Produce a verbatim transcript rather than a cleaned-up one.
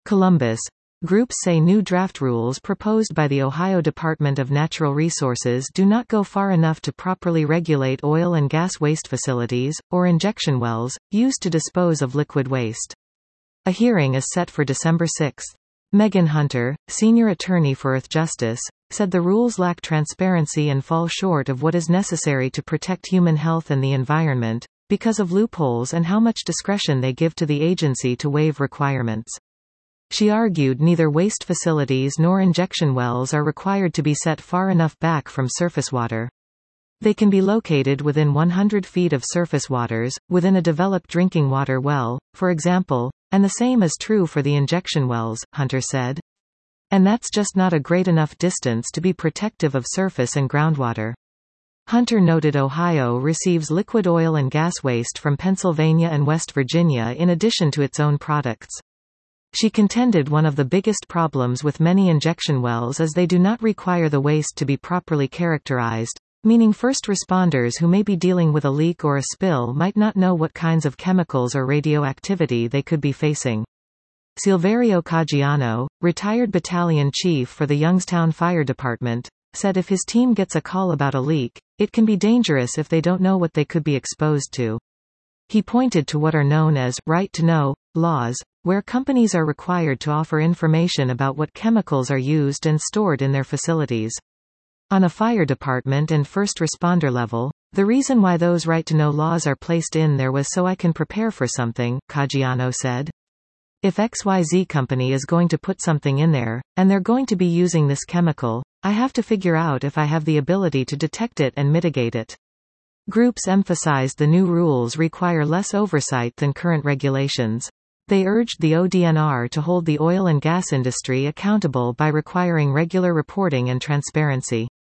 Columbus. Groups say new draft rules proposed by the Ohio Department of Natural Resources do not go far enough to properly regulate oil and gas waste facilities, or injection wells, used to dispose of liquid waste. A hearing is set for December sixth. Megan Hunter, senior attorney for Earthjustice, said the rules lack transparency and fall short of what is necessary to protect human health and the environment, because of loopholes and how much discretion they give to the agency to waive requirements. She argued neither waste facilities nor injection wells are required to be set far enough back from surface water. They can be located within one hundred feet of surface waters, within a developed drinking water well, for example, and the same is true for the injection wells, Hunter said. And that's just not a great enough distance to be protective of surface and groundwater. Hunter noted Ohio receives liquid oil and gas waste from Pennsylvania and West Virginia in addition to its own products. She contended one of the biggest problems with many injection wells is they do not require the waste to be properly characterized, meaning first responders who may be dealing with a leak or a spill might not know what kinds of chemicals or radioactivity they could be facing. Silverio Caggiano, retired battalion chief for the Youngstown Fire Department, said if his team gets a call about a leak, it can be dangerous if they don't know what they could be exposed to. He pointed to what are known as right to know laws, where companies are required to offer information about what chemicals are used and stored in their facilities. On a fire department and first responder level, the reason why those right-to-know laws are placed in there was so I can prepare for something, Caggiano said. If X Y Z company is going to put something in there, and they're going to be using this chemical, I have to figure out if I have the ability to detect it and mitigate it. Groups emphasized the new rules require less oversight than current regulations. They urged the O D N R to hold the oil and gas industry accountable by requiring regular reporting and transparency.